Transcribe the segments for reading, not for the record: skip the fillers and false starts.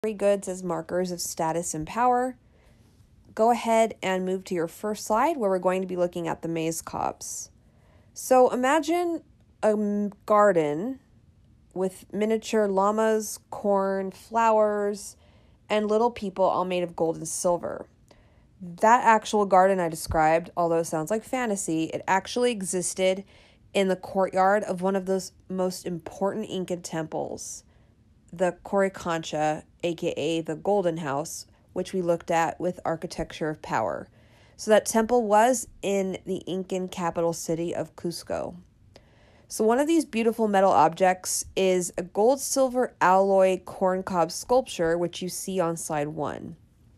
celebratory goods as markers of status and power. Go ahead and move to your first slide where we're going to be looking at the maize cobs. So imagine a garden with miniature llamas, corn, flowers, and little people all made of gold and silver. That actual garden I described, although it sounds like fantasy, it actually existed in the courtyard of one of those most important Incan temples, the Coricancha, aka the Golden House, which we looked at with Architecture of Power. So that temple was in the Incan capital city of Cusco. So one of these beautiful metal objects is a gold-silver alloy corncob sculpture, which you see on slide 1.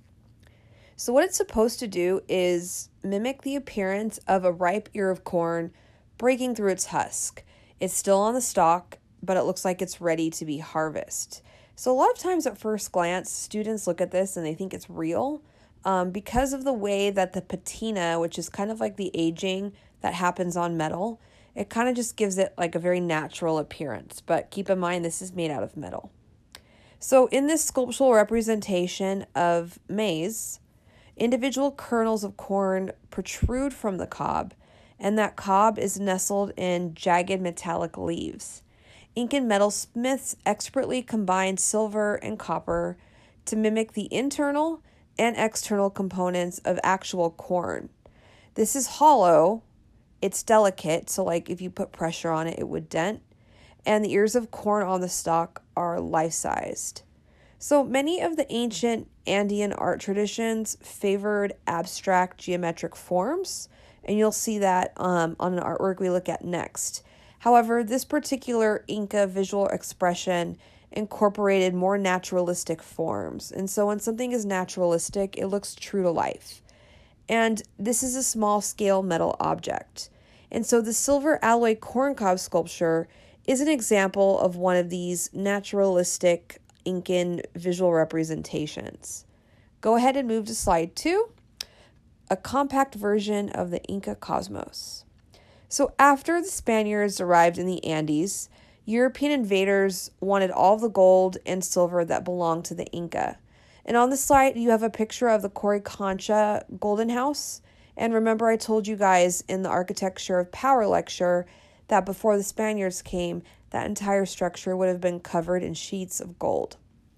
So what it's supposed to do is mimic the appearance of a ripe ear of corn breaking through its husk. It's still on the stalk, but it looks like it's ready to be harvested. So a lot of times at first glance, students look at this and they think it's real because of the way that the patina, which is kind of like the aging that happens on metal, it kind of just gives it like a very natural appearance. But keep in mind, this is made out of metal. So in this sculptural representation of maize, individual kernels of corn protrude from the cob, and that cob is nestled in jagged metallic leaves. Incan metalsmiths expertly combined silver and copper to mimic the internal and external components of actual corn. This is hollow, it's delicate, so like if you put pressure on it, it would dent, and the ears of corn on the stalk are life-sized. So many of the ancient Andean art traditions favored abstract geometric forms, and you'll see that on an artwork we look at next. However, this particular Inca visual expression incorporated more naturalistic forms. And so when something is naturalistic, it looks true to life. And this is a small-scale metal object. And so the silver alloy corncob sculpture is an example of one of these naturalistic Incan visual representations. Go ahead and move to slide 2. A compact version of the Inca cosmos. So after the Spaniards arrived in the Andes, European invaders wanted all the gold and silver that belonged to the Inca. And on the slide, you have a picture of the Coricancha Golden House. And remember, I told you guys in the Architecture of Power lecture that before the Spaniards came, that entire structure would have been covered in sheets of gold.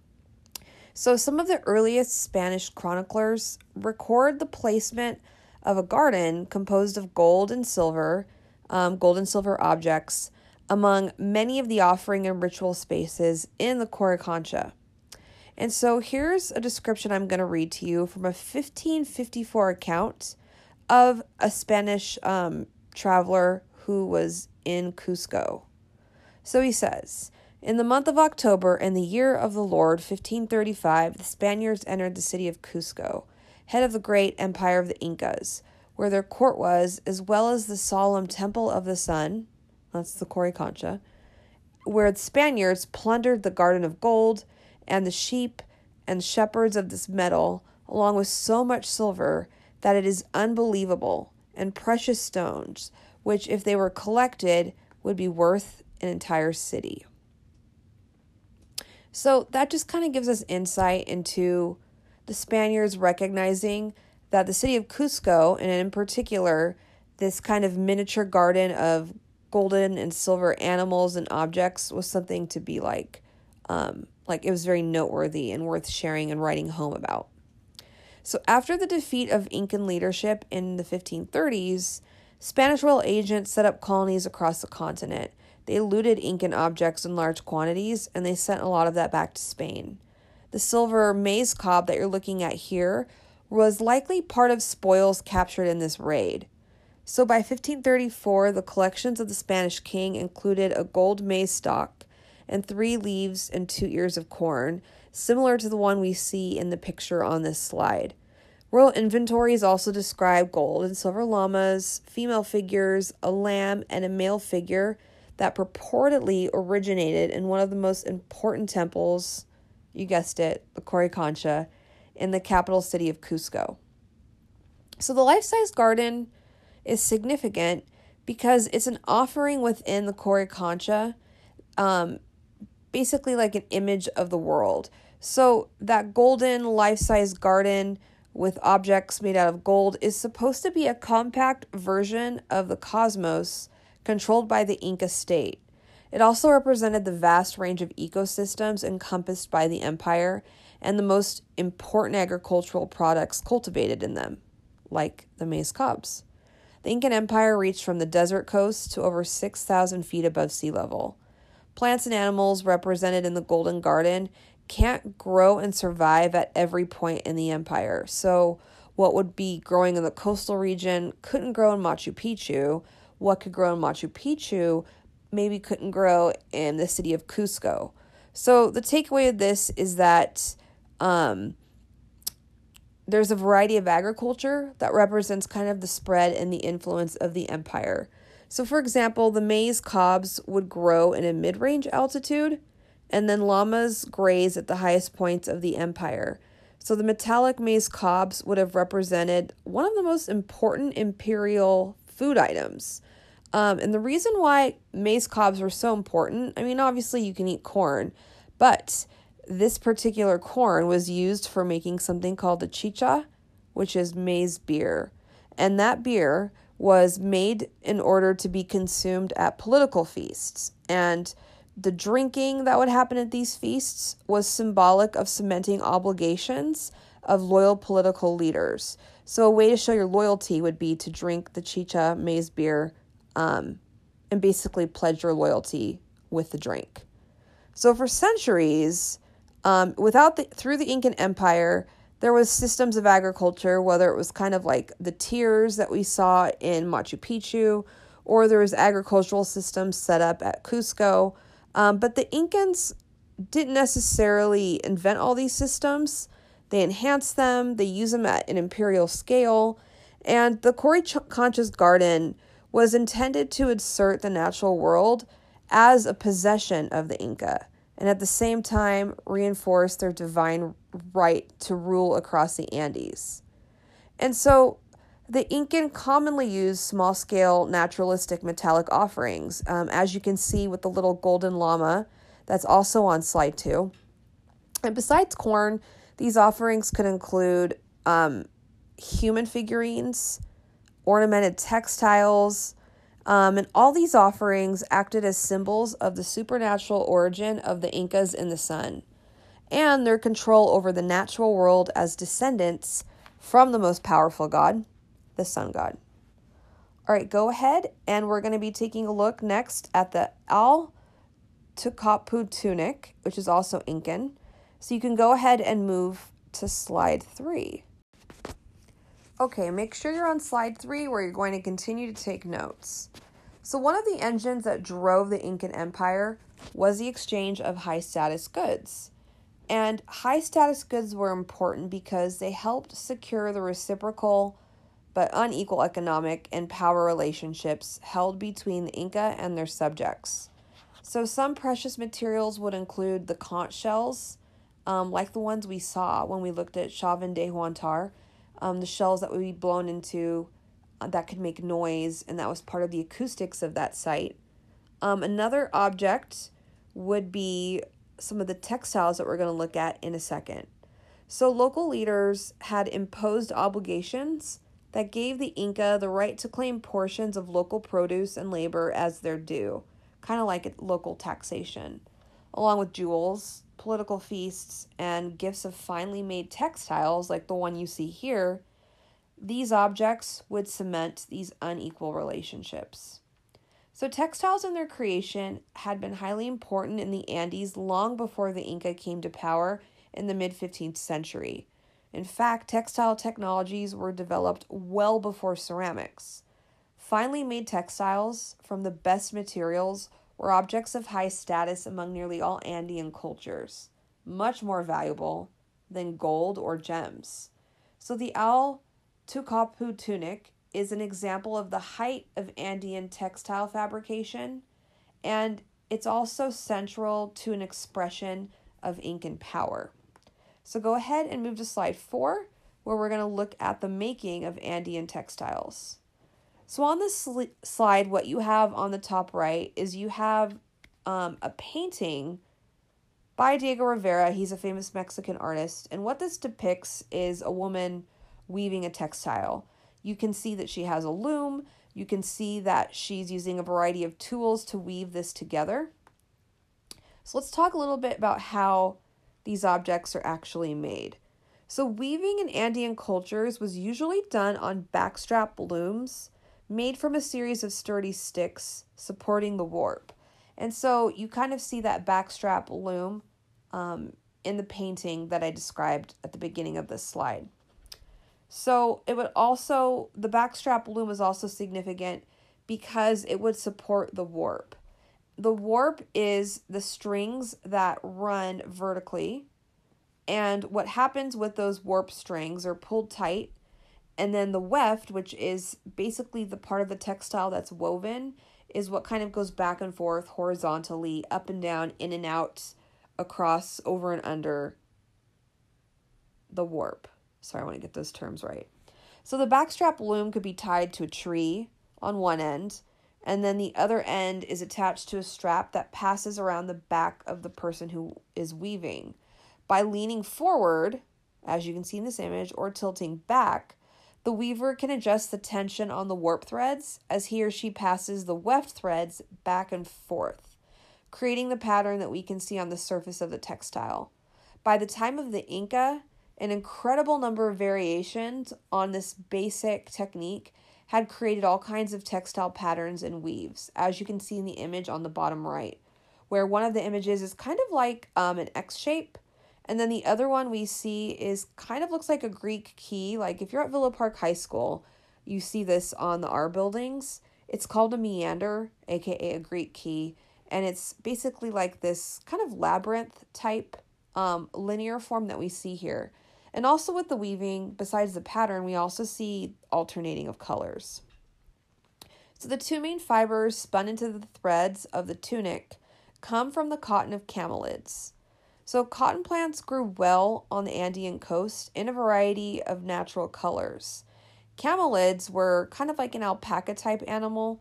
So some of the earliest Spanish chroniclers record the placement of a garden composed of gold and silver objects among many of the offering and ritual spaces in the Coricancha. And so here's a description I'm going to read to you from a 1554 account of a Spanish traveler who was in Cusco. So he says, in the month of October, in the year of the Lord, 1535, the Spaniards entered the city of Cusco, head of the great empire of the Incas, where their court was, as well as the solemn temple of the sun, that's the Coricancha, where the Spaniards plundered the garden of gold and the sheep and shepherds of this metal, along with so much silver that it is unbelievable, and precious stones, which, if they were collected, would be worth an entire city. So that just kind of gives us insight into the Spaniards recognizing that the city of Cusco, and in particular, this kind of miniature garden of golden and silver animals and objects was something to be like it was very noteworthy and worth sharing and writing home about. So after the defeat of Incan leadership in the 1530s, Spanish royal agents set up colonies across the continent. They looted Incan objects in large quantities, and they sent a lot of that back to Spain. The silver maize cob that you're looking at here was likely part of spoils captured in this raid. So by 1534, the collections of the Spanish king included a gold maize stalk and 3 leaves and 2 ears of corn, similar to the one we see in the picture on this slide. Royal inventories also describe gold and silver llamas, female figures, a lamb, and a male figure that purportedly originated in one of the most important temples, you guessed it, the Coricancha, in the capital city of Cusco. So the life-size garden is significant because it's an offering within the Coricancha, basically like an image of the world. So that golden life-size garden with objects made out of gold is supposed to be a compact version of the cosmos controlled by the Inca state. It also represented the vast range of ecosystems encompassed by the empire and the most important agricultural products cultivated in them, like the maize cobs. The Incan Empire reached from the desert coast to over 6,000 feet above sea level. Plants and animals represented in the Golden Garden can't grow and survive at every point in the empire. So what would be growing in the coastal region couldn't grow in Machu Picchu. What could grow in Machu Picchu maybe couldn't grow in the city of Cusco. So the takeaway of this is that there's a variety of agriculture that represents kind of the spread and the influence of the empire. So for example, the maize cobs would grow in a mid-range altitude, and then llamas graze at the highest points of the empire. So the metallic maize cobs would have represented one of the most important imperial food items. And the reason why maize cobs were so important, I mean, obviously you can eat corn, but this particular corn was used for making something called the chicha, which is maize beer. And that beer was made in order to be consumed at political feasts. And the drinking that would happen at these feasts was symbolic of cementing obligations of loyal political leaders. So a way to show your loyalty would be to drink the chicha maize beer and basically pledge your loyalty with the drink. So for centuries, through the Incan Empire, there was systems of agriculture, whether it was kind of like the tiers that we saw in Machu Picchu, or there was agricultural systems set up at Cusco. But the Incans didn't necessarily invent all these systems. They enhanced them, they used them at an imperial scale, and the Coricancha's garden was intended to insert the natural world as a possession of the Inca, and at the same time reinforce their divine right to rule across the Andes. And so the Incan commonly used small-scale naturalistic metallic offerings, as you can see with the little golden llama that's also on slide 2. And besides corn, these offerings could include human figurines, ornamented textiles, and all these offerings acted as symbols of the supernatural origin of the Incas in the sun and their control over the natural world as descendants from the most powerful god, the sun god. All right, go ahead, and we're going to be taking a look next at the Al-Tucapu tunic, which is also Incan. So you can go ahead and move to slide 3. Okay, make sure you're on slide 3 where you're going to continue to take notes. So one of the engines that drove the Incan Empire was the exchange of high-status goods. And high-status goods were important because they helped secure the reciprocal but unequal economic and power relationships held between the Inca and their subjects. So some precious materials would include the conch shells, like the ones we saw when we looked at Chavín de Huántar, the shells that would be blown into that could make noise, and that was part of the acoustics of that site. Another object would be some of the textiles that we're going to look at in a second. So local leaders had imposed obligations that gave the Inca the right to claim portions of local produce and labor as their due, kind of like local taxation, along with jewels, political feasts, and gifts of finely made textiles like the one you see here. These objects would cement these unequal relationships. So textiles and their creation had been highly important in the Andes long before the Inca came to power in the mid-15th century. In fact, textile technologies were developed well before ceramics. Finely made textiles from the best materials were objects of high status among nearly all Andean cultures, much more valuable than gold or gems. So the Al-Tucapu tunic is an example of the height of Andean textile fabrication, and it's also central to an expression of Incan power. So go ahead and move to slide 4, where we're going to look at the making of Andean textiles. So on this slide, what you have on the top right is you have a painting by Diego Rivera. He's a famous Mexican artist. And what this depicts is a woman weaving a textile. You can see that she has a loom. You can see that she's using a variety of tools to weave this together. So let's talk a little bit about how these objects are actually made. So weaving in Andean cultures was usually done on backstrap looms made from a series of sturdy sticks supporting the warp. And so you kind of see that backstrap loom in the painting that I described at the beginning of this slide. So the backstrap loom is also significant because it would support the warp. The warp is the strings that run vertically, and what happens with those warp strings are pulled tight, and then the weft, which is basically the part of the textile that's woven, is what kind of goes back and forth horizontally, up and down, in and out, across, over and under the warp. Sorry, I want to get those terms right. So the backstrap loom could be tied to a tree on one end, and then the other end is attached to a strap that passes around the back of the person who is weaving. By leaning forward, as you can see in this image, or tilting back, the weaver can adjust the tension on the warp threads as he or she passes the weft threads back and forth, creating the pattern that we can see on the surface of the textile. By the time of the Inca, an incredible number of variations on this basic technique had created all kinds of textile patterns and weaves, as you can see in the image on the bottom right, where one of the images is kind of like an X shape, and then the other one we see is kind of looks like a Greek key. Like if you're at Villa Park High School, you see this on the R buildings. It's called a meander, aka a Greek key, and it's basically like this kind of labyrinth type linear form that we see here. And also with the weaving, besides the pattern, we also see alternating of colors. So the two main fibers spun into the threads of the tunic come from the cotton of camelids. So cotton plants grew well on the Andean coast in a variety of natural colors. Camelids were kind of like an alpaca type animal.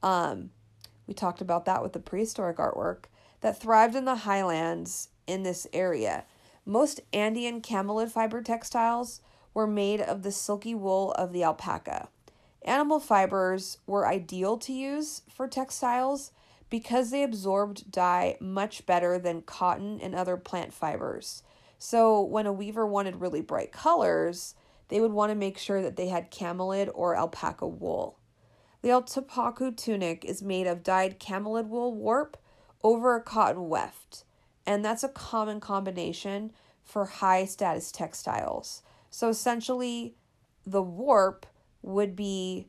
We talked about that with the prehistoric artwork that thrived in the highlands in this area. Most Andean camelid fiber textiles were made of the silky wool of the alpaca. Animal fibers were ideal to use for textiles because they absorbed dye much better than cotton and other plant fibers. So when a weaver wanted really bright colors, they would want to make sure that they had camelid or alpaca wool. The Altapacu tunic is made of dyed camelid wool warp over a cotton weft, and that's a common combination for high status textiles. So essentially, the warp would be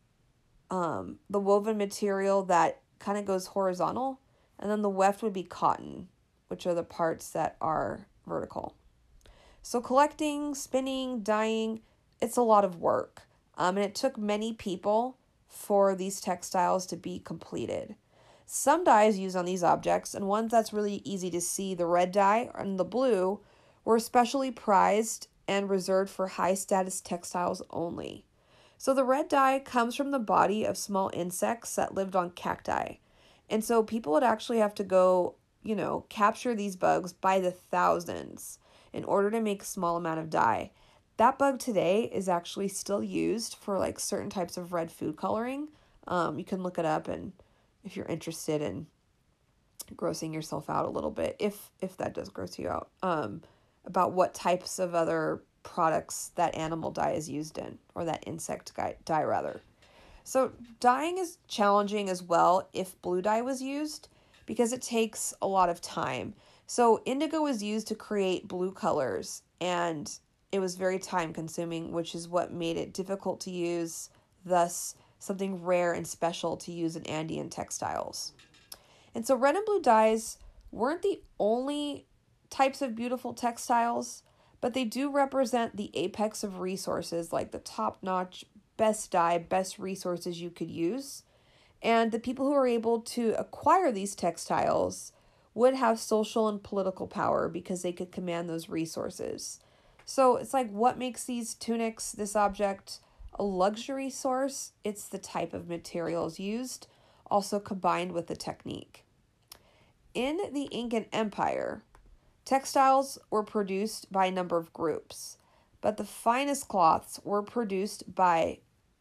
the woven material that kind of goes horizontal, and then the weft would be cotton, which are the parts that are vertical. So collecting, spinning, dyeing, it's a lot of work, and it took many people for these textiles to be completed. Some dyes used on these objects, and ones that's really easy to see, the red dye and the blue, were especially prized and reserved for high status textiles only. So the red dye comes from the body of small insects that lived on cacti. And so people would actually have to go, capture these bugs by the thousands in order to make a small amount of dye. That bug today is actually still used for like certain types of red food coloring. You can look it up, and if you're interested in grossing yourself out a little bit, if that does gross you out, about what types of other products that animal dye is used in, or that insect dye rather. So dyeing is challenging as well if blue dye was used, because it takes a lot of time. So indigo was used to create blue colors, and it was very time consuming, which is what made it difficult to use, thus something rare and special to use in Andean textiles. And so red and blue dyes weren't the only types of beautiful textiles, but they do represent the apex of resources, like the top-notch, best dye, best resources you could use. And the people who were able to acquire these textiles would have social and political power because they could command those resources. So it's like, what makes these tunics, this object, a luxury source? It's the type of materials used, also combined with the technique. In the Incan Empire, Textiles were produced by a number of groups, but the finest cloths were produced by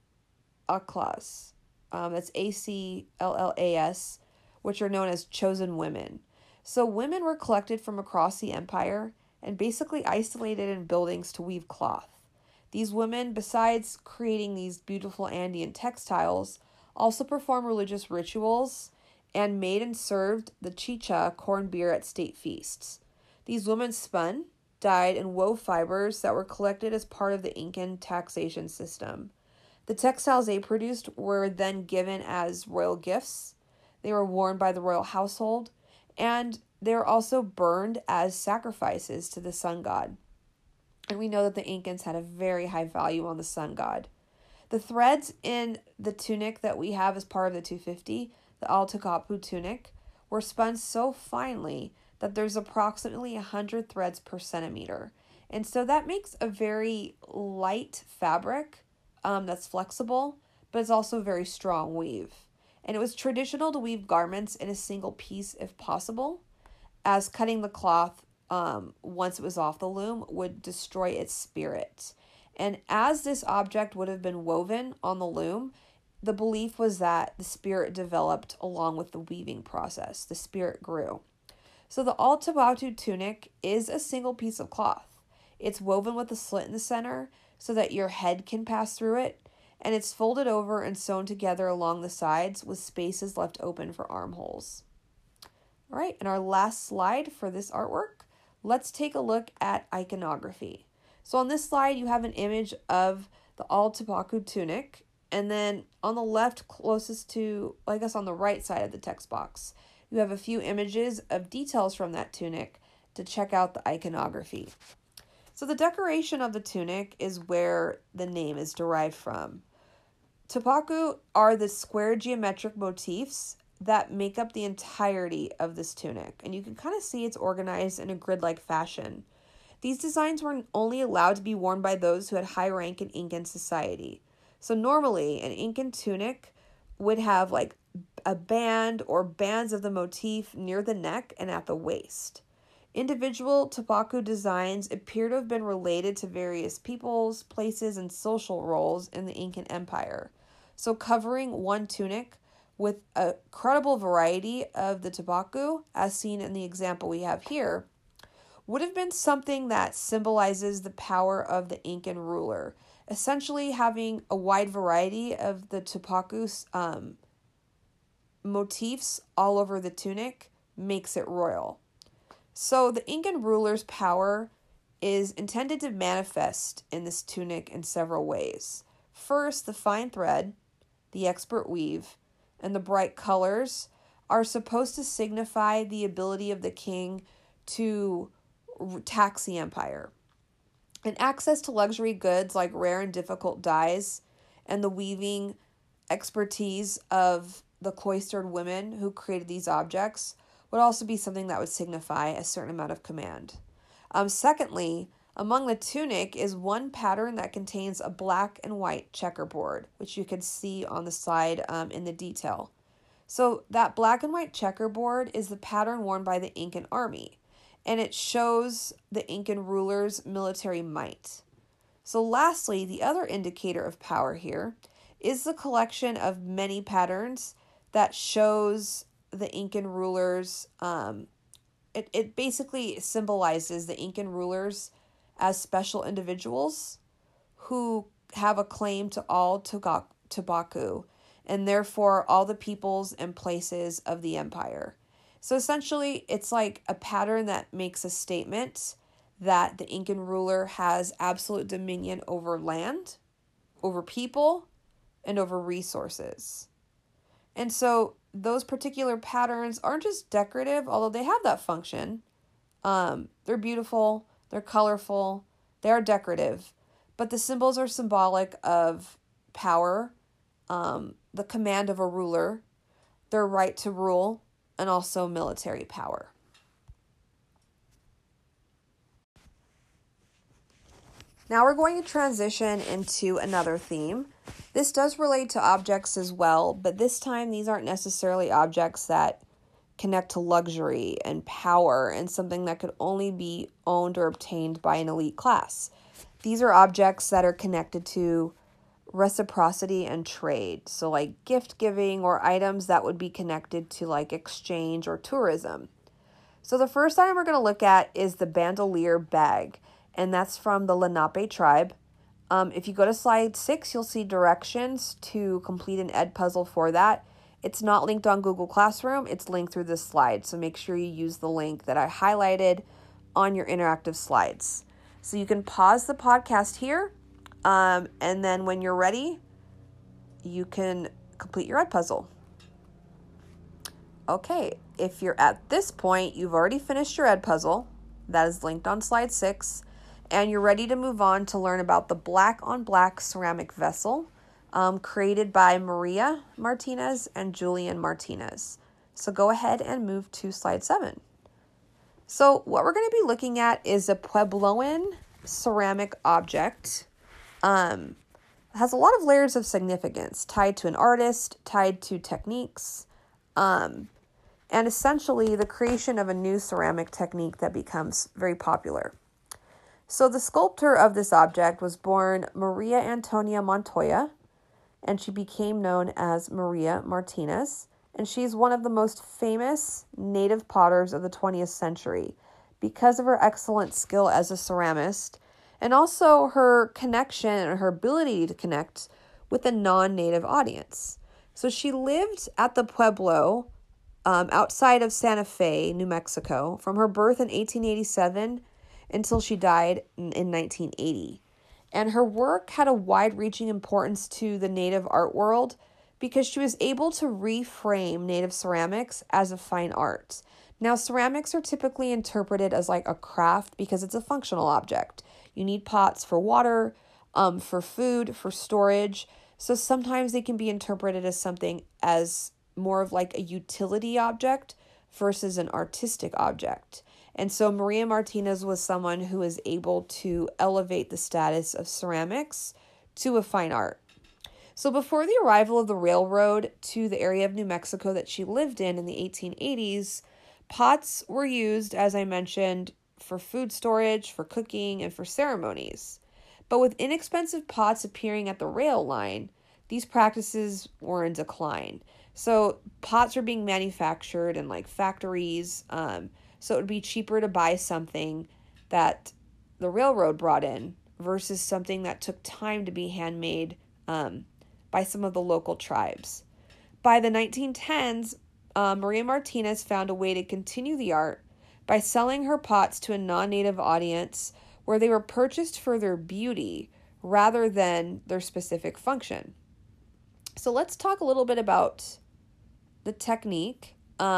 Aclas. That's Acllas, which are known as chosen women. So women were collected from across the empire and basically isolated in buildings to weave cloth. These women, besides creating these beautiful Andean textiles, also performed religious rituals and made and served the chicha corn beer at state feasts. These women spun, dyed, and wove fibers that were collected as part of the Incan taxation system. The textiles they produced were then given as royal gifts. They were worn by the royal household, and they were also burned as sacrifices to the sun god. And we know that the Incans had a very high value on the sun god. The threads in the tunic that we have as part of the 250, the Altocapu tunic, were spun so finely that there's approximately 100 threads per centimeter. And so that makes a very light fabric that's flexible, but it's also very strong weave. And it was traditional to weave garments in a single piece if possible, as cutting the cloth once it was off the loom would destroy its spirit. And as this object would have been woven on the loom, the belief was that the spirit developed along with the weaving process. The spirit grew. So the Altabatu tunic is a single piece of cloth. It's woven with a slit in the center so that your head can pass through it, and it's folded over and sewn together along the sides with spaces left open for armholes. All right, and our last slide for this artwork, let's take a look at iconography. So on this slide, you have an image of the Altapaku tunic, and then on the left, closest to, I guess on the right side of the text box, you have a few images of details from that tunic to check out the iconography. So the decoration of the tunic is where the name is derived from. Tapaku are the square geometric motifs that make up the entirety of this tunic, and you can kind of see it's organized in a grid-like fashion. These designs were only allowed to be worn by those who had high rank in Incan society. So normally, an Incan tunic would have like a band or bands of the motif near the neck and at the waist. Individual Tapaku designs appear to have been related to various peoples, places, and social roles in the Incan Empire. So covering one tunic with a credible variety of the Tapaku, as seen in the example we have here, would have been something that symbolizes the power of the Incan ruler. Essentially, having a wide variety of the Tapaku's motifs all over the tunic makes it royal. So the Incan ruler's power is intended to manifest in this tunic in several ways. First, the fine thread, the expert weave, and the bright colors are supposed to signify the ability of the king to tax the empire. And access to luxury goods like rare and difficult dyes and the weaving expertise of the cloistered women who created these objects would also be something that would signify a certain amount of command. Secondly, among the tunic is one pattern that contains a black and white checkerboard, which you can see on the slide in the detail. So that black and white checkerboard is the pattern worn by the Incan army, and it shows the Incan ruler's military might. So lastly, the other indicator of power here is the collection of many patterns that shows the Incan rulers. It basically symbolizes the Incan rulers as special individuals who have a claim to all Tabaku, and therefore all the peoples and places of the empire. So essentially, it's like a pattern that makes a statement that the Incan ruler has absolute dominion over land, over people, and over resources. And so those particular patterns aren't just decorative, although they have that function. They're beautiful, they're colorful, they are decorative, but the symbols are symbolic of power, the command of a ruler, their right to rule, and also military power. Now we're going to transition into another theme. This does relate to objects as well, but this time these aren't necessarily objects that connect to luxury and power and something that could only be owned or obtained by an elite class. These are objects that are connected to reciprocity and trade. So like gift giving or items that would be connected to like exchange or tourism. So the first item we're going to look at is the bandolier bag, and that's from the Lenape tribe. If you go to slide 6, you'll see directions to complete an ed puzzle for that. It's not linked on Google Classroom. It's linked through this slide. So make sure you use the link that I highlighted on your interactive slides. So you can pause the podcast here. And then when you're ready, you can complete your ed puzzle. Okay, if you're at this point, you've already finished your ed puzzle. That is linked on slide 6. And you're ready to move on to learn about the black on black ceramic vessel created by Maria Martinez and Julian Martinez. So go ahead and move to slide 7. So what we're going to be looking at is a Puebloan ceramic object. It has a lot of layers of significance tied to an artist, tied to techniques, and essentially the creation of a new ceramic technique that becomes very popular. So the sculptor of this object was born Maria Antonia Montoya, and she became known as Maria Martinez, and she's one of the most famous native potters of the 20th century because of her excellent skill as a ceramist and also her connection and her ability to connect with a non-native audience. So she lived at the Pueblo outside of Santa Fe, New Mexico, from her birth in 1887 until she died in 1980. And her work had a wide-reaching importance to the native art world because she was able to reframe native ceramics as a fine art. Now, ceramics are typically interpreted as like a craft because it's a functional object. You need pots for water, for food, for storage. So sometimes they can be interpreted as something as more of like a utility object versus an artistic object. And so Maria Martinez was someone who was able to elevate the status of ceramics to a fine art. So before the arrival of the railroad to the area of New Mexico that she lived in the 1880s, pots were used, as I mentioned, for food storage, for cooking, and for ceremonies. But with inexpensive pots appearing at the rail line, these practices were in decline. So pots were being manufactured in like factories, so it would be cheaper to buy something that the railroad brought in versus something that took time to be handmade by some of the local tribes. By the 1910s, Maria Martinez found a way to continue the art by selling her pots to a non-native audience where they were purchased for their beauty rather than their specific function. So let's talk a little bit about the technique.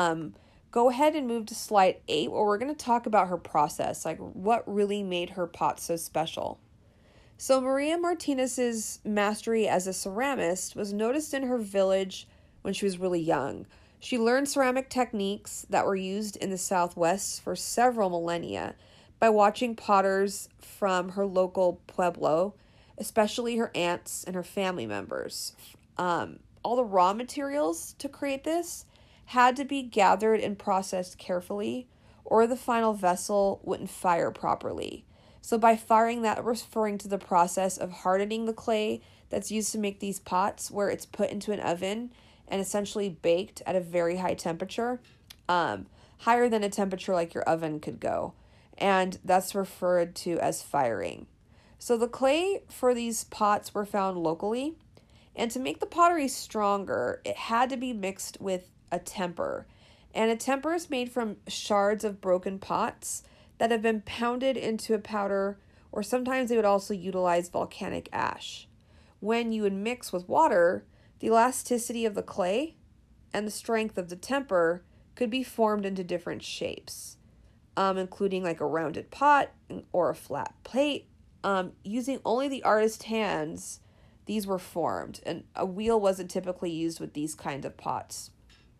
Go ahead and move to slide 8 where we're going to talk about her process, like what really made her pot so special. So Maria Martinez's mastery as a ceramist was noticed in her village when she was really young. She learned ceramic techniques that were used in the Southwest for several millennia by watching potters from her local pueblo, especially her aunts and her family members. All the raw materials to create this had to be gathered and processed carefully, or the final vessel wouldn't fire properly. So by firing, that referring to the process of hardening the clay that's used to make these pots, where it's put into an oven and essentially baked at a very high temperature, higher than a temperature like your oven could go. And that's referred to as firing. So the clay for these pots were found locally, and to make the pottery stronger, it had to be mixed with a temper. And a temper is made from shards of broken pots that have been pounded into a powder, or sometimes they would also utilize volcanic ash. When you would mix with water, the elasticity of the clay and the strength of the temper could be formed into different shapes, including like a rounded pot or a flat plate. Using only the artist's hands, these were formed, and a wheel wasn't typically used with these kinds of pots.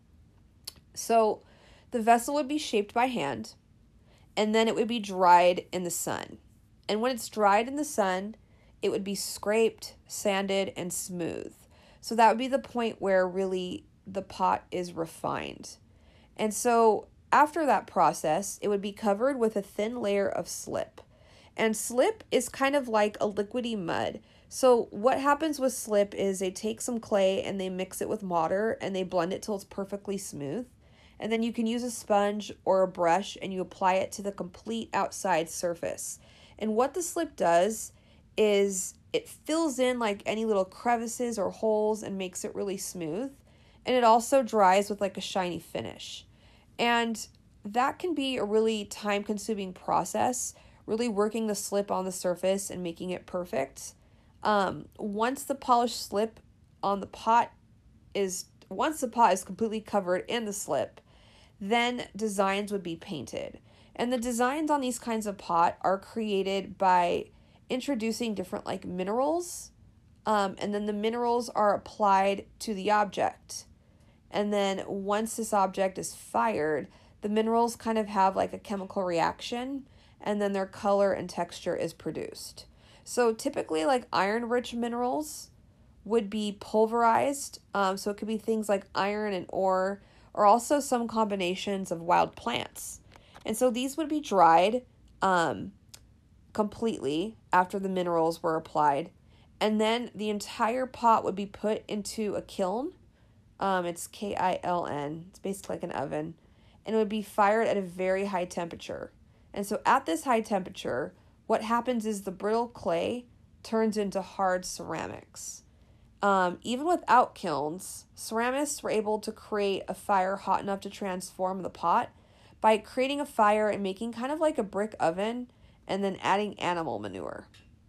So the vessel would be shaped by hand, and then it would be dried in the sun. And when it's dried in the sun, it would be scraped, sanded, and smooth. So that would be the point where really the pot is refined. And so after that process, it would be covered with a thin layer of slip. And slip is kind of like a liquidy mud. So what happens with slip is they take some clay and they mix it with water and they blend it till it's perfectly smooth. And then you can use a sponge or a brush and you apply it to the complete outside surface. And what the slip does is it fills in like any little crevices or holes and makes it really smooth. And it also dries with like a shiny finish. And that can be a really time-consuming process, really working the slip on the surface and making it perfect. Once the polished slip on the pot is completely covered in the slip, then designs would be painted. And the designs on these kinds of pot are created by introducing different like minerals, and then the minerals are applied to the object. And then once this object is fired, the minerals kind of have like a chemical reaction, and then their color and texture is produced. So typically like iron-rich minerals would be pulverized. So it could be things like iron and ore, or also some combinations of wild plants. And so these would be dried completely after the minerals were applied. And then the entire pot would be put into a kiln. It's KILN. It's basically like an oven. And it would be fired at a very high temperature. And so at this high temperature, what happens is the brittle clay turns into hard ceramics. Even without kilns, ceramists were able to create a fire hot enough to transform the pot by creating a fire and making kind of like a brick oven and then adding animal manure.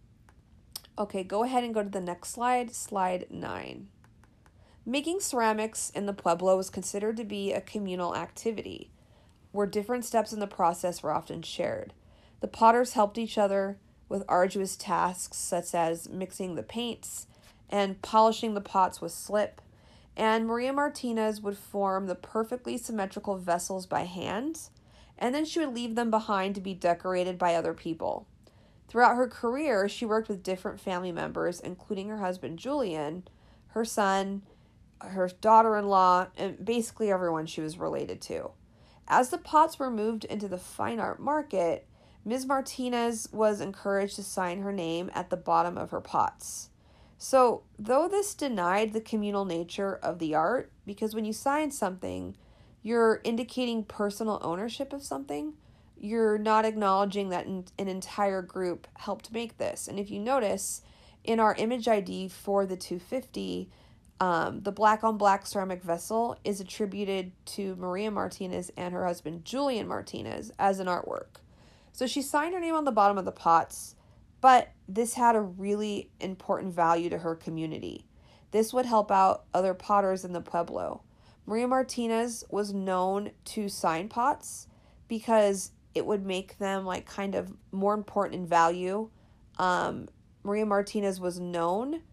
Okay, go ahead and go to the next slide, slide 9. Making ceramics in the Pueblo was considered to be a communal activity, where different steps in the process were often shared. The potters helped each other with arduous tasks such as mixing the paints and polishing the pots with slip, and Maria Martinez would form the perfectly symmetrical vessels by hand, and then she would leave them behind to be decorated by other people. Throughout her career, she worked with different family members, including her husband Julian, her son, her daughter-in-law, and basically everyone she was related to. As the pots were moved into the fine art market, Ms. Martinez was encouraged to sign her name at the bottom of her pots. So, though this denied the communal nature of the art, because when you sign something, you're indicating personal ownership of something, you're not acknowledging that an entire group helped make this. And if you notice, in our image ID for the 250, the black on black ceramic vessel is attributed to Maria Martinez and her husband Julian Martinez as an artwork. So she signed her name on the bottom of the pots, but this had a really important value to her community. This would help out other potters in the Pueblo. Maria Martinez was known to sign pots because it would make them like kind of more important in value. Maria Martinez was known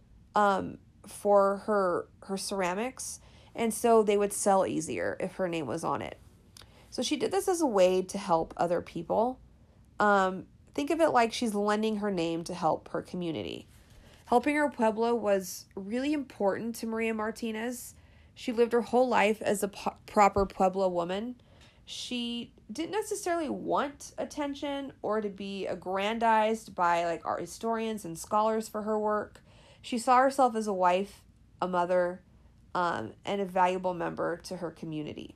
for her ceramics, and so they would sell easier if her name was on it. So she did this as a way to help other people. Think of it like she's lending her name to help her community. Helping her Pueblo was really important to Maria Martinez. She lived her whole life as a proper Pueblo woman. She didn't necessarily want attention or to be aggrandized by like art historians and scholars for her work. She saw herself as a wife, a mother, and a valuable member to her community.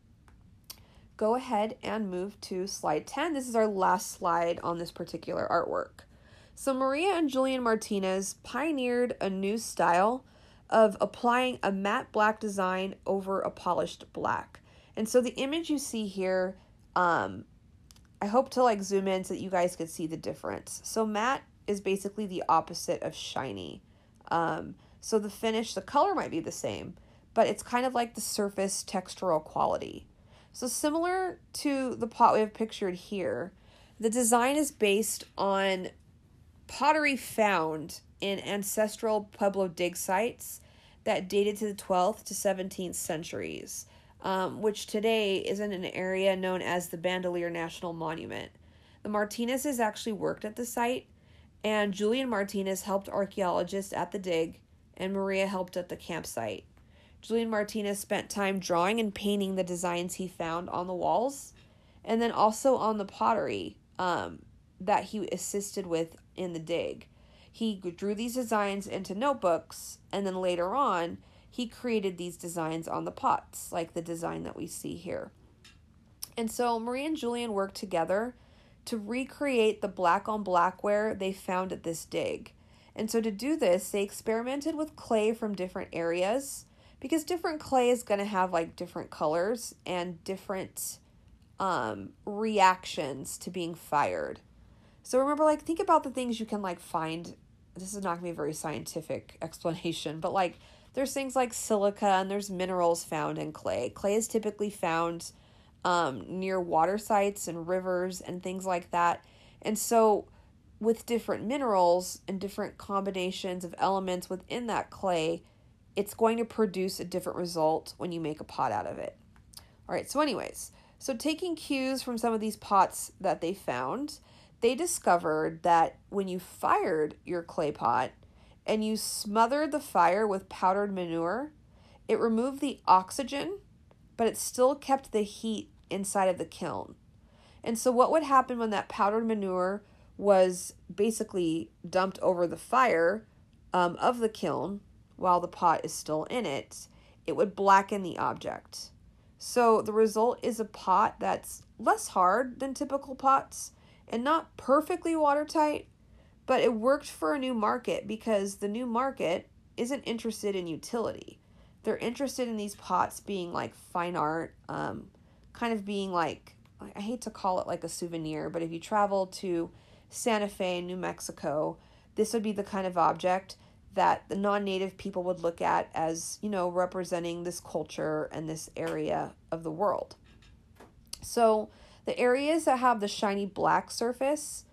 Go ahead and move to slide 10. This is our last slide on this particular artwork. So Maria and Julian Martinez pioneered a new style of applying a matte black design over a polished black. And so the image you see here, I hope to like zoom in so that you guys could see the difference. So matte is basically the opposite of shiny. So the finish, the color might be the same, but it's kind of like the surface textural quality. So similar to the pot we have pictured here, the design is based on pottery found in ancestral Pueblo dig sites that dated to the 12th to 17th centuries, which today is in an area known as the Bandelier National Monument. The Martinezes actually worked at the site, and Julian Martinez helped archaeologists at the dig, and Maria helped at the campsite. Julian Martinez spent time drawing and painting the designs he found on the walls, and then also on the pottery that he assisted with in the dig. He drew these designs into notebooks, and then later on, he created these designs on the pots, like the design that we see here. And so Marie and Julian worked together to recreate the black on blackware they found at this dig. And so to do this, they experimented with clay from different areas, because different clay is going to have like different colors and different reactions to being fired. So remember, like, think about the things you can like find. This is not going to be a very scientific explanation, but like there's things like silica and there's minerals found in clay. Clay is typically found near water sites and rivers and things like that. And so with different minerals and different combinations of elements within that clay, it's going to produce a different result when you make a pot out of it. All right, so anyways, so taking cues from some of these pots that they found, they discovered that when you fired your clay pot and you smothered the fire with powdered manure, it removed the oxygen, but it still kept the heat inside of the kiln. And so what would happen when that powdered manure was basically dumped over the fire of the kiln while the pot is still in it, it would blacken the object. So the result is a pot that's less hard than typical pots and not perfectly watertight, but it worked for a new market because the new market isn't interested in utility. They're interested in these pots being like fine art, kind of being like, I hate to call it like a souvenir, but if you travel to Santa Fe, New Mexico, this would be the kind of object that the non-native people would look at as, you know, representing this culture and this area of the world. So the areas that have the shiny black surface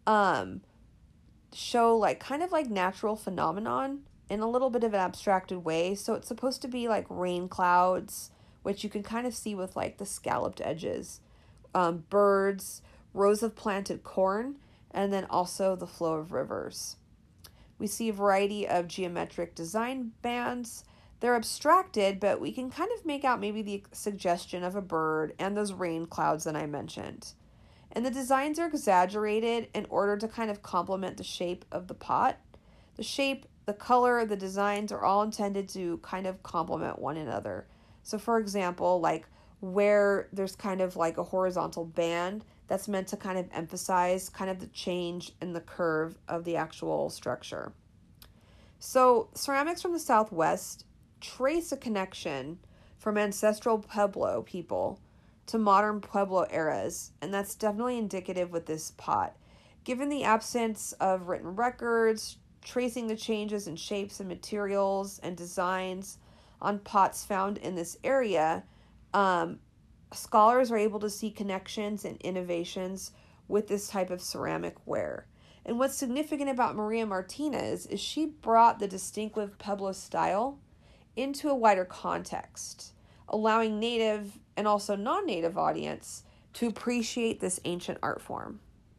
show like kind of like natural phenomenon in a little bit of an abstracted way. So it's supposed to be like rain clouds, which you can kind of see with like the scalloped edges, birds, rows of planted corn, and then also the flow of rivers. We see a variety of geometric design bands. They're abstracted, but we can kind of make out maybe the suggestion of a bird and those rain clouds that I mentioned. And the designs are exaggerated in order to kind of complement the shape of the pot. The shape, the color, the designs are all intended to kind of complement one another. So for example, like where there's kind of like a horizontal band, that's meant to kind of emphasize kind of the change in the curve of the actual structure. So ceramics from the Southwest trace a connection from ancestral Pueblo people to modern Pueblo eras, and that's definitely indicative with this pot. Given the absence of written records, tracing the changes in shapes and materials and designs on pots found in this area, scholars are able to see connections and innovations with this type of ceramic ware. And what's significant about Maria Martinez is she brought the distinctive Pueblo style into a wider context, allowing native and also non-native audience to appreciate this ancient art form.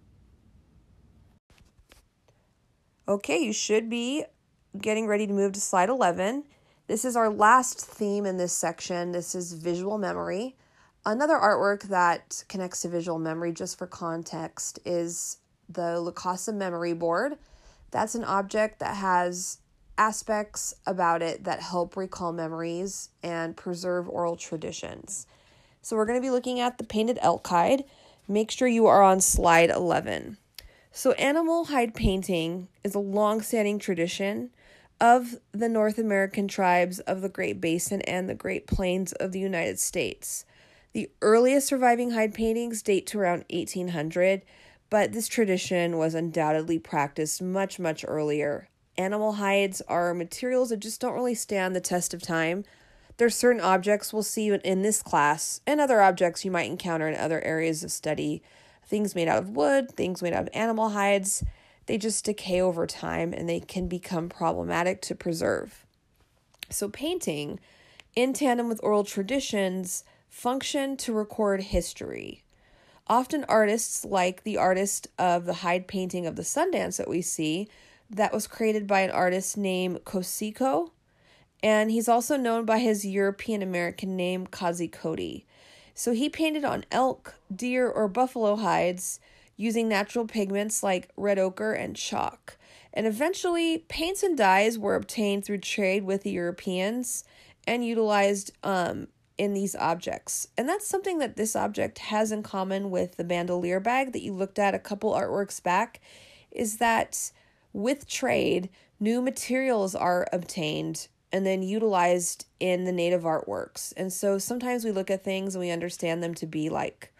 Okay, you should be getting ready to move to slide 11. This is our last theme in this section. This is visual memory. Another artwork that connects to visual memory, just for context, is the Lacasa memory board. That's an object that has aspects about it that help recall memories and preserve oral traditions. So we're going to be looking at the painted elk hide. Make sure you are on slide 11. So animal hide painting is a long-standing tradition of the North American tribes of the Great Basin and the Great Plains of the United States. The earliest surviving hide paintings date to around 1800, but this tradition was undoubtedly practiced much, much earlier. Animal hides are materials that just don't really stand the test of time. There's certain objects we'll see in this class and other objects you might encounter in other areas of study. Things made out of wood, things made out of animal hides, they just decay over time and they can become problematic to preserve. So painting, in tandem with oral traditions, function to record history. Often artists, like the artist of the hide painting of the Sundance that we see, that was created by an artist named Kosciuszko, And he's also known by his European American name, Kazikoti. So he painted on elk, deer, or buffalo hides using natural pigments like red ochre and chalk. And eventually, paints and dyes were obtained through trade with the Europeans and utilized in these objects. And that's something that this object has in common with the bandolier bag that you looked at a couple artworks back, is that with trade, new materials are obtained and then utilized in the native artworks. And so sometimes we look at things and we understand them to be like,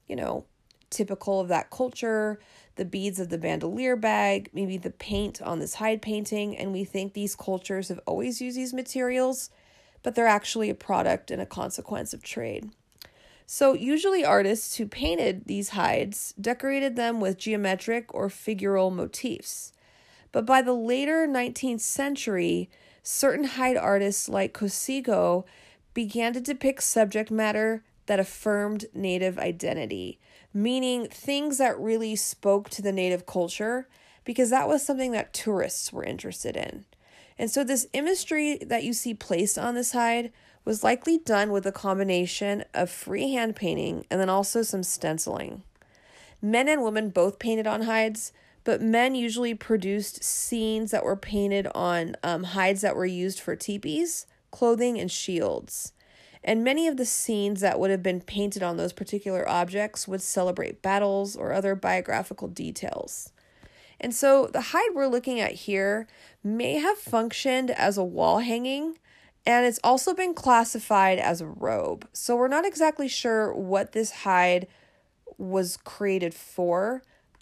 typical of that culture, the beads of the bandolier bag, maybe the paint on this hide painting, and we think these cultures have always used these materials, but they're actually a product and a consequence of trade. So usually artists who painted these hides decorated them with geometric or figural motifs. But by the later 19th century, certain hide artists like Kosigo began to depict subject matter that affirmed native identity, meaning things that really spoke to the native culture, because that was something that tourists were interested in. And so this imagery that you see placed on this hide was likely done with a combination of freehand painting and then also some stenciling. Men and women both painted on hides, but men usually produced scenes that were painted on hides that were used for teepees, clothing, and shields. And many of the scenes that would have been painted on those particular objects would celebrate battles or other biographical details. And so the hide we're looking at here may have functioned as a wall hanging, and it's also been classified as a robe. So we're not exactly sure what this hide was created for,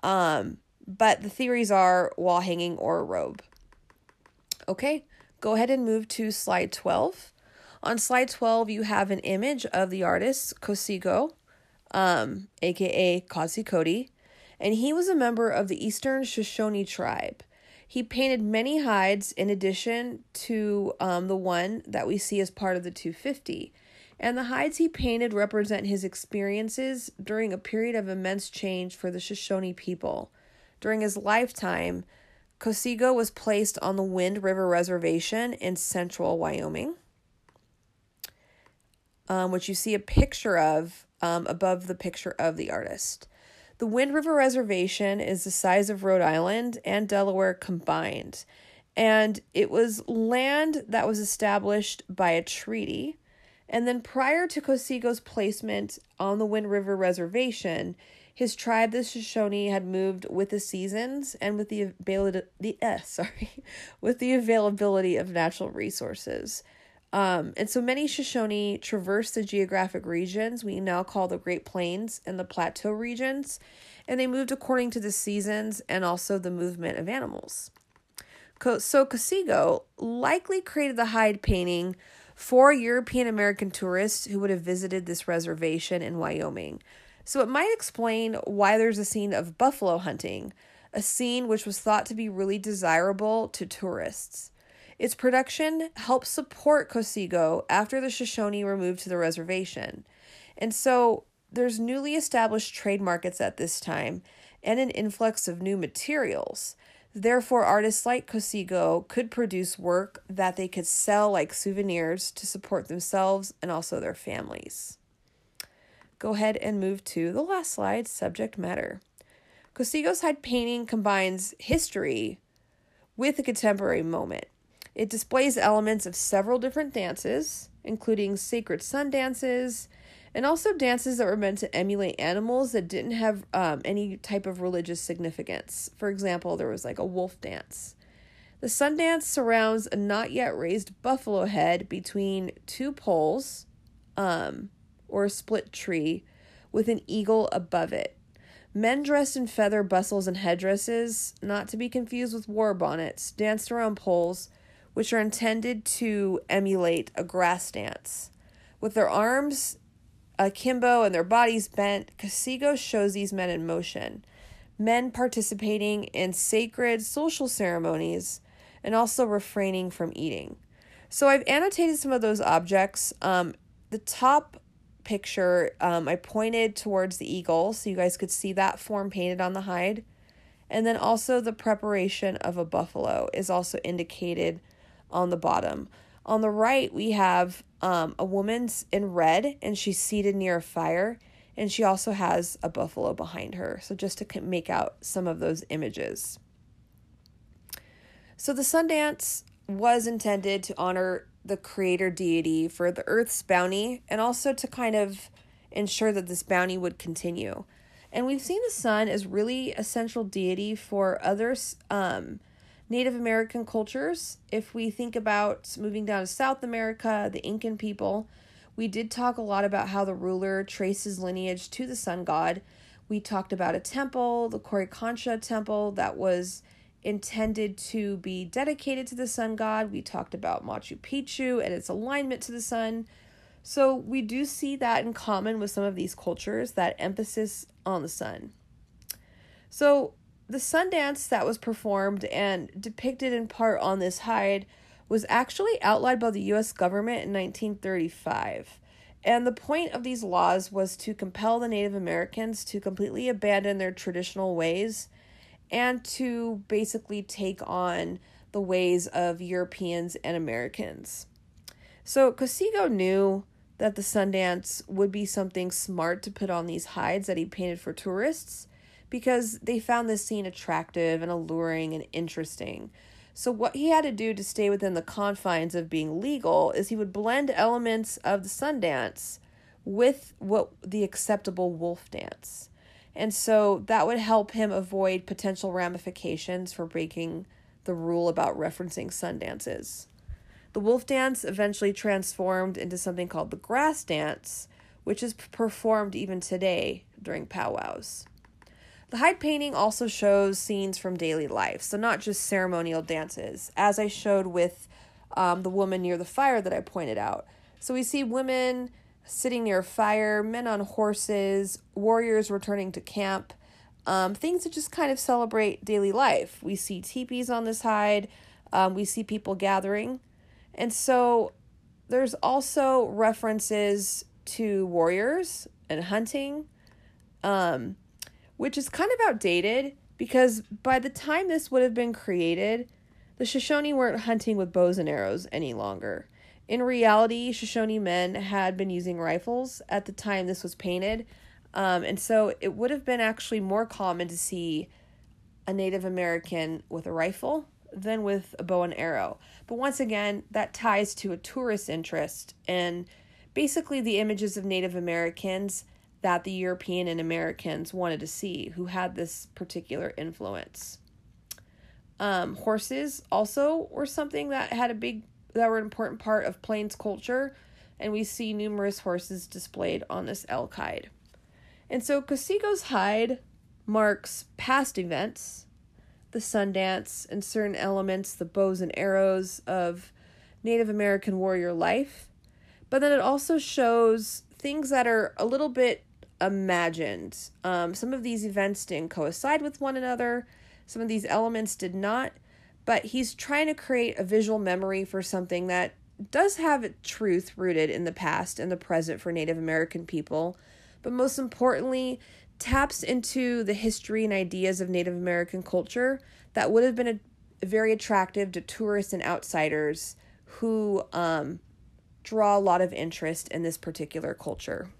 but the theories are wall hanging or a robe. Okay, go ahead and move to slide 12. On slide 12, you have an image of the artist Kosigo, aka Kazikoti, and he was a member of the Eastern Shoshone tribe. He painted many hides in addition to the one that we see as part of the 250. And the hides he painted represent his experiences during a period of immense change for the Shoshone people. During his lifetime, Kosigo was placed on the Wind River Reservation in central Wyoming, which you see a picture of above the picture of the artist. The Wind River Reservation is the size of Rhode Island and Delaware combined, and it was land that was established by a treaty. And then prior to Kosigo's placement on the Wind River Reservation, his tribe, the Shoshone, had moved with the seasons and with the availability of natural resources. And so many Shoshone traversed the geographic regions we now call the Great Plains and the Plateau regions, and they moved according to the seasons and also the movement of animals. So Kosigo likely created the hide painting for European American tourists who would have visited this reservation in Wyoming. So it might explain why there's a scene of buffalo hunting, a scene which was thought to be really desirable to tourists. Its production helped support Kosigo after the Shoshone were moved to the reservation. And so there's newly established trade markets at this time and an influx of new materials. Therefore, artists like Kosigo could produce work that they could sell like souvenirs to support themselves and also their families. Go ahead and move to the last slide, subject matter. Kosigo's hide painting combines history with a contemporary moment. It displays elements of several different dances, including sacred sun dances, and also dances that were meant to emulate animals that didn't have any type of religious significance. For example, there was like a wolf dance. The sun dance surrounds a not yet raised buffalo head between two poles, or a split tree, with an eagle above it. Men dressed in feather bustles and headdresses, not to be confused with war bonnets, danced around poles, which are intended to emulate a grass dance. With their arms akimbo and their bodies bent, Kosigo shows these men in motion. Men participating in sacred social ceremonies and also refraining from eating. So I've annotated some of those objects. The top picture, I pointed towards the eagle so you guys could see that form painted on the hide. And then also the preparation of a buffalo is also indicated on the bottom. On the right, we have a woman's in red, and she's seated near a fire, and she also has a buffalo behind her. So just to make out some of those images. So the sun dance was intended to honor the creator deity for the earth's bounty, and also to kind of ensure that this bounty would continue. And we've seen the sun as really a central deity for others, Native American cultures. If we think about moving down to South America, the Incan people, we did talk a lot about how the ruler traces lineage to the sun god. We talked about a temple, the Coricancha temple, that was intended to be dedicated to the sun god. We talked about Machu Picchu and its alignment to the sun. So we do see that in common with some of these cultures, that emphasis on the sun. So the sun dance that was performed and depicted in part on this hide was actually outlawed by the U.S. government in 1935. And the point of these laws was to compel the Native Americans to completely abandon their traditional ways and to basically take on the ways of Europeans and Americans. So Kosigo knew that the sun dance would be something smart to put on these hides that he painted for tourists, because they found this scene attractive and alluring and interesting. So what he had to do to stay within the confines of being legal is he would blend elements of the sun dance with the acceptable wolf dance. And so that would help him avoid potential ramifications for breaking the rule about referencing sun dances. The wolf dance eventually transformed into something called the grass dance, which is performed even today during powwows. The hide painting also shows scenes from daily life, so not just ceremonial dances, as I showed with the woman near the fire that I pointed out. So we see women sitting near a fire, men on horses, warriors returning to camp, things that just kind of celebrate daily life. We see teepees on this hide, we see people gathering, and so there's also references to warriors and hunting, which is kind of outdated because by the time this would have been created, the Shoshone weren't hunting with bows and arrows any longer. In reality, Shoshone men had been using rifles at the time this was painted, and so it would have been actually more common to see a Native American with a rifle than with a bow and arrow. But once again, that ties to a tourist interest and basically the images of Native Americans that the European and Americans wanted to see, who had this particular influence. Horses also were something that were an important part of Plains culture, and we see numerous horses displayed on this elk hide. And so Kosigo's hide marks past events, the sun dance, and certain elements, the bows and arrows of Native American warrior life, but then it also shows things that are a little bit imagined. Some of these events didn't coincide with one another. Some of these elements did not. But he's trying to create a visual memory for something that does have truth rooted in the past and the present for Native American people. But most importantly, taps into the history and ideas of Native American culture that would have been very attractive to tourists and outsiders who draw a lot of interest in this particular culture.